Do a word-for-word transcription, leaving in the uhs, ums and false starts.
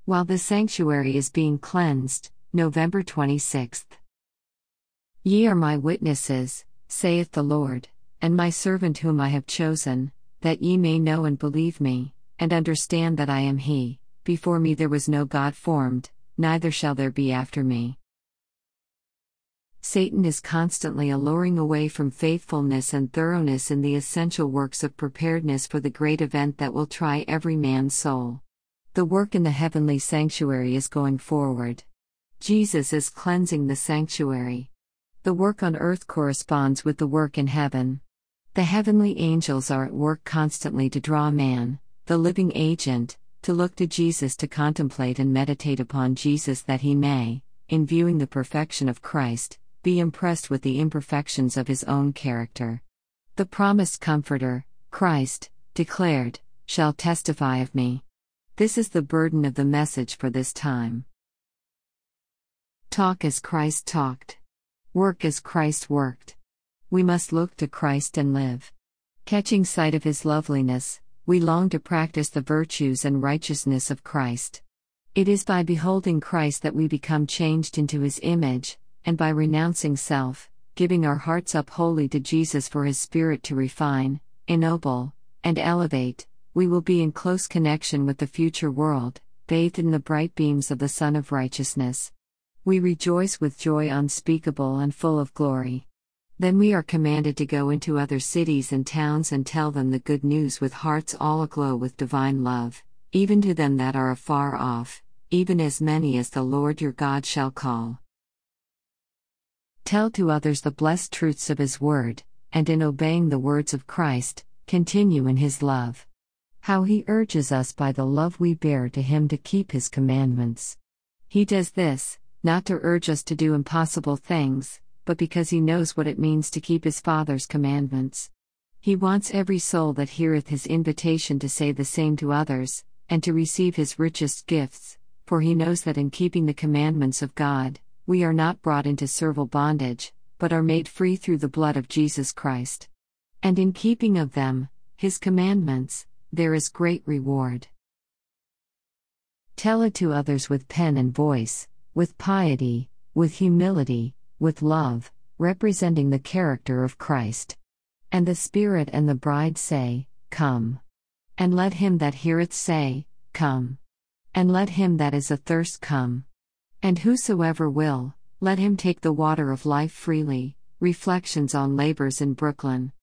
while the sanctuary is being cleansed, November twenty-sixth. Ye are my witnesses, saith the Lord, and my servant whom I have chosen, that ye may know and believe me, and understand that I am He. Before me there was no God formed, neither shall there be after me. Satan is constantly alluring away from faithfulness and thoroughness in the essential works of preparedness for the great event that will try every man's soul. The work in the heavenly sanctuary is going forward. Jesus is cleansing the sanctuary. The work on earth corresponds with the work in heaven. The heavenly angels are at work constantly to draw man, the living agent, to look to Jesus, to contemplate and meditate upon Jesus, that he may, in viewing the perfection of Christ, be impressed with the imperfections of his own character. The promised Comforter, Christ, declared, shall testify of me. This is the burden of the message for this time. Talk as Christ talked. Work as Christ worked. We must look to Christ and live. Catching sight of His loveliness, we long to practice the virtues and righteousness of Christ. It is by beholding Christ that we become changed into His image, and by renouncing self, giving our hearts up wholly to Jesus for His Spirit to refine, ennoble, and elevate, we will be in close connection with the future world, bathed in the bright beams of the Sun of Righteousness. We rejoice with joy unspeakable and full of glory. Then we are commanded to go into other cities and towns and tell them the good news with hearts all aglow with divine love, even to them that are afar off, even as many as the Lord your God shall call. Tell to others the blessed truths of His word, and in obeying the words of Christ, continue in His love. How He urges us by the love we bear to Him to keep His commandments. He does this, not to urge us to do impossible things, but because He knows what it means to keep His Father's commandments. He wants every soul that heareth His invitation to say the same to others, and to receive His richest gifts, for He knows that in keeping the commandments of God, we are not brought into servile bondage, but are made free through the blood of Jesus Christ. And in keeping of them, His commandments, there is great reward. Tell it to others with pen and voice, with piety, with humility, with love, representing the character of Christ. And the Spirit and the bride say, Come. And let him that heareth say, Come. And let him that is athirst come. And whosoever will, let him take the water of life freely. Reflections on Labors in Brooklyn.